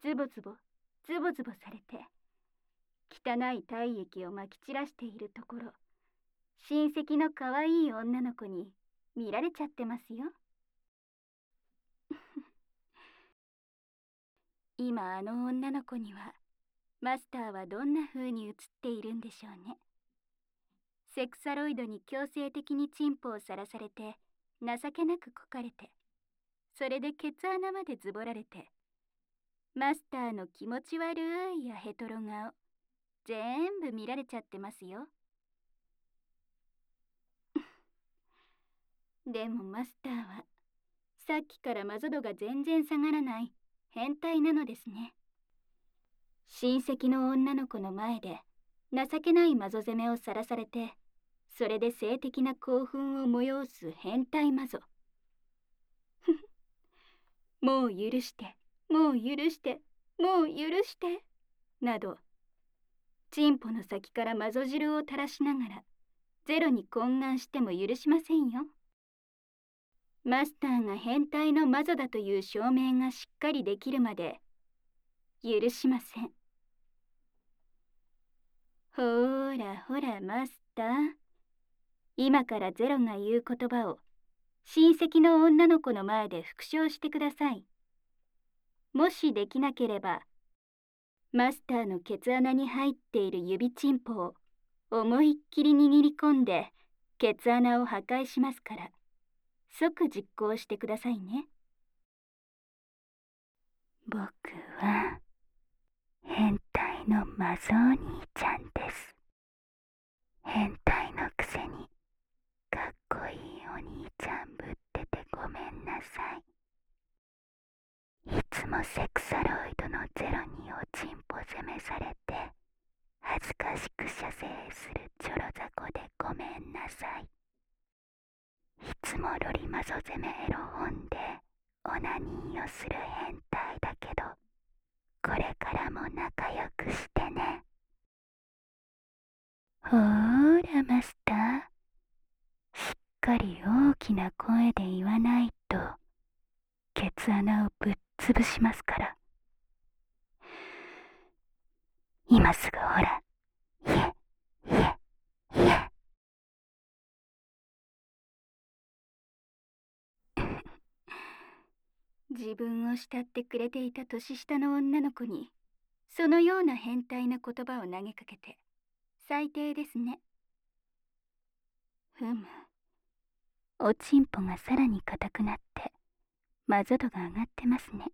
ズボズボズボズボされて、汚い体液をまき散らしているところ、親戚の可愛い女の子に見られちゃってますよ。今あの女の子にはマスターはどんな風に映っているんでしょうね。セクサロイドに強制的にチンポをさらされて、情けなくこかれて、それでケツ穴までズボられて、マスターの気持ち悪いやヘトロ顔全部見られちゃってますよ。でもマスターはさっきからマゾ度が全然下がらない変態なのですね。親戚の女の子の前で情けないマゾ攻めをさらされて、それで性的な興奮を催す変態マゾ。もう許して、もう許して、もう許して、など、チンポの先からマゾ汁を垂らしながら、ゼロに懇願しても許しませんよ。マスターが変態のマゾだという証明がしっかりできるまで、許しません。ほーらほらマスター。今からゼロが言う言葉を、親戚の女の子の前で復唱してください。もしできなければ、マスターのケツ穴に入っている指チンポを思いっきり握り込んでケツ穴を破壊しますから、即実行してくださいね。 僕は変態のマゾお兄ちゃんです。変態のくせにかっこいいお兄ちゃんぶっててごめんなさい。いつもセクサロイドのゼロにおちんぽ攻めされて恥ずかしく射精するチョロザコでごめんなさい。いつもロリマゾ攻めエロ本でオナニーをする変態だけど、これからも仲良くしてね。ほーらマスター、しっかり大きな声で言わないとケツ穴をぶっ潰しますから。今すぐほら、いえいえいえ。 自分を慕ってくれていた年下の女の子にそのような変態な言葉を投げかけて最低ですね。 ふむ、おちんぽがさらに硬くなってマゾ度が上がってますね。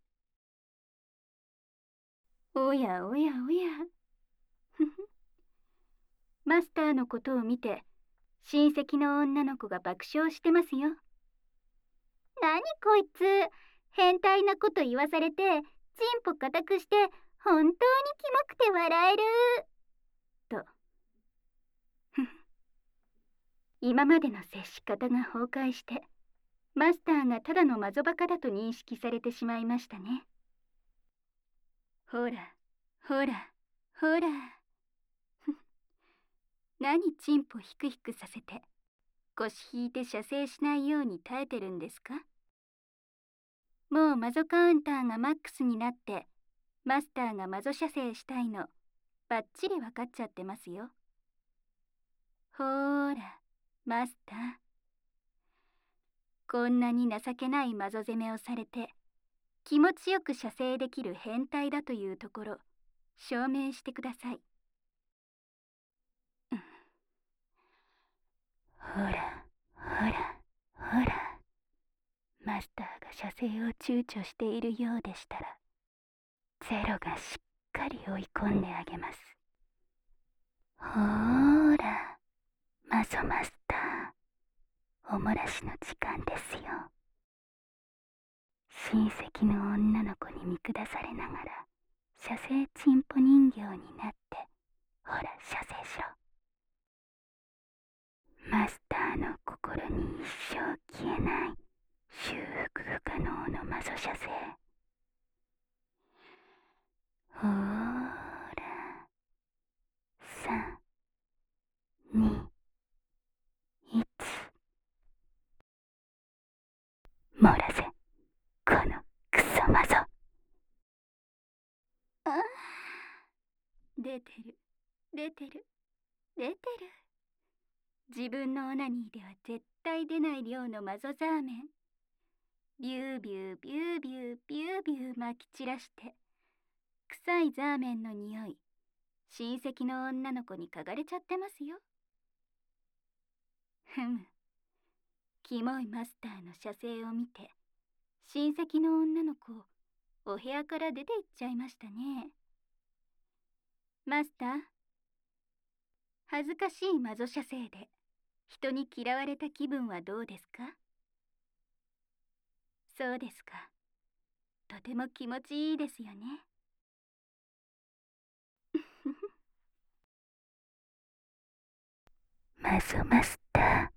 おやおやおやふふマスターのことを見て親戚の女の子が爆笑してますよ。何こいつ、変態なこと言わされてチンポ固くして本当にキモくて笑えると今までの接し方が崩壊してマスターがただのマゾバカだと認識されてしまいましたね。ほらほらほら何チンポヒクヒクさせて腰引いて射精しないように耐えてるんですか。もうマゾカウンターがマックスになってマスターがマゾ射精したいのバッチリ分かっちゃってますよ。ほーらマスター、こんなに情けないマゾ攻めをされて気持ちよく射精できる変態だというところ証明してください。 ほらほらほら、マスターが射精を躊躇しているようでしたらゼロがしっかり追い込んであげます。ほーらマゾマスター、おもらしの時間ですよ。親戚の女の子に見下されながら射精チンポ人形になって、ほら射精しろ。マスターの心に一生消えない修復不可能のマゾ射精。ほーら3、2、1、漏らせこのクソマゾ。 出てる、出てる、出てる。自分のオナニーでは絶対出ない量のマゾザーメン。ビュービュービュービュービュービュー撒き散らして、臭いザーメンの匂い、親戚の女の子に嗅がれちゃってますよ。ふむ。キモいマスターの射精を見て、親戚の女の子、お部屋から出て行っちゃいましたね。マスター、恥ずかしいマゾ射精で、人に嫌われた気分はどうですか？そうですか。とても気持ちいいですよね。 マゾマスター。